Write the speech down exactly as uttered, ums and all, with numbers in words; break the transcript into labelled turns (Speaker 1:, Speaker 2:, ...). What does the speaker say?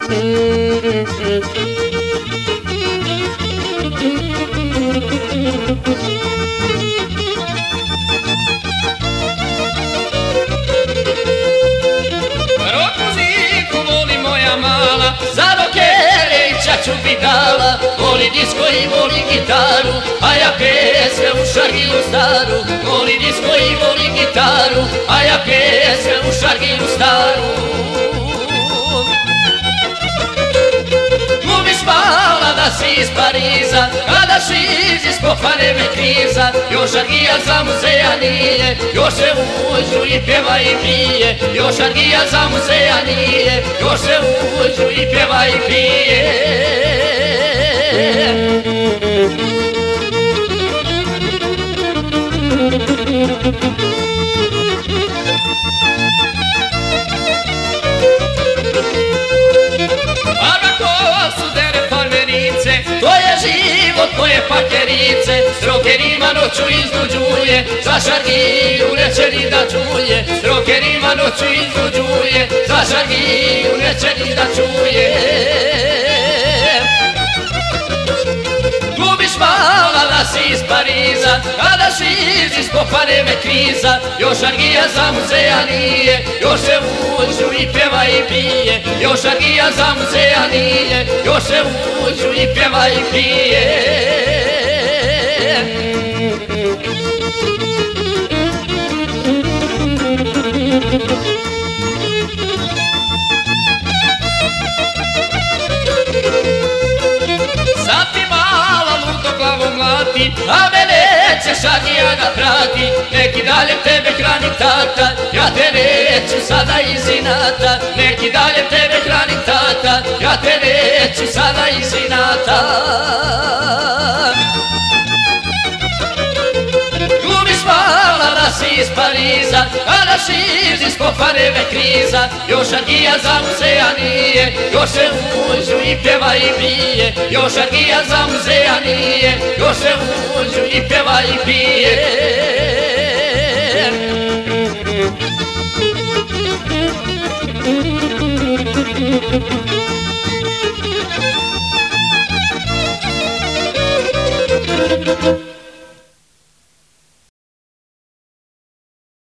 Speaker 1: Rock muziku voli moja mala, za rokere i čaču bi dala. Voli disko i voli gitaru, a ja pesme u šargilu staru. Voli disko i voli gitaru, a ja pesme u šargilu staru. Glumiš mala da si iz Pariza, kada šizi skopane me kriza. Još šargija za muzeja nije, još se uđu i pjeva i pije. Još šargija za muzeja nije, još se uđu i pjeva i pije. Barba kosu dere farmerice, to je život moje pakerice. Rokerima noću iznuđuje, za šargiju neće ni da čuje. Rokerima noću iznuđuje, za šargiju neće ni da čuje. Glumiš mala da si iz Pariza, kada šizi skopane me kriza. Još šargija za muzeja nije, još se uđu i pjeva i pije. Još šargija za muzeja nije, još se uđu i pjeva i pije. Sad ti mala ludo glavom mlati, a mene će šargija da prati. Neki dalje tebe hrani tata, ja te neću sada iz inata. Neki dalje tebe hrani tata, ja te neću sada iz inata. Glumiš mala da si iz Pariza, kada šizi skopane me kriza. Još šargija za muzeja nije, još se uđu i pjeva i pije. Još šargija za muzeja nije, još se uđu i pjeva i pije.
Speaker 2: Thank you.